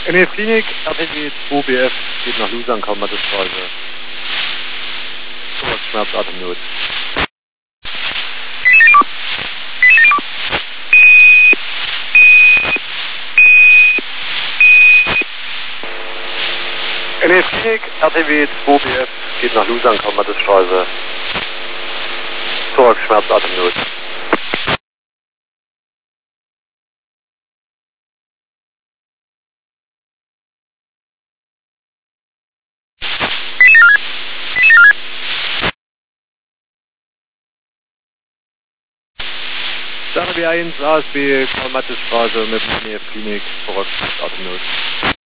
NEF Klinik, RTW 2BF, geht nach Lusern, Kaum-Mattes-Straße. Thoraxschmerz, Atemnot. NEF Klinik, RTW 2BF, geht nach Lusern, Kaum-Mattes-Straße. Thoraxschmerz, Atemnot. RTW 1, ASB, Kaum-Mattes-Straße mit NEF Klinik, Thoraxschmerz, Atemnot.